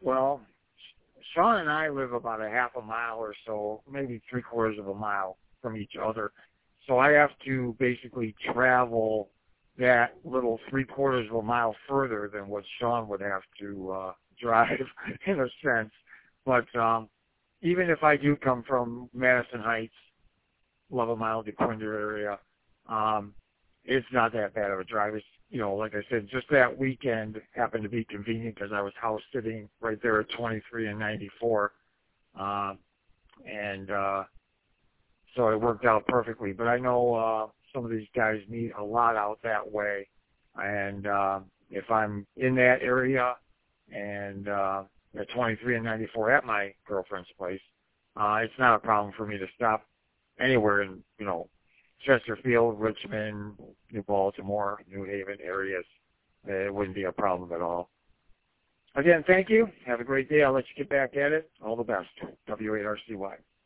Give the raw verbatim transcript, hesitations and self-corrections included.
Well, Sean and I live about a half a mile or so, maybe three quarters of a mile from each other. So I have to basically travel that little three quarters of a mile further than what Sean would have to uh, drive in a sense. But um, even if I do come from Madison Heights, eleven mile DeQuinder area, um, it's not that bad of a drive. It's, you know, like I said, just that weekend happened to be convenient because I was house sitting right there at twenty-three and ninety-four. Um, and uh, so it worked out perfectly. But I know uh, some of these guys meet a lot out that way. And uh, if I'm in that area and uh, at twenty-three and ninety-four at my girlfriend's place, uh, it's not a problem for me to stop anywhere in, you know, Chesterfield, Richmond, New Baltimore, New Haven areas. It wouldn't be a problem at all. Again, thank you. Have a great day. I'll let you get back at it. All the best. W eight R C Y.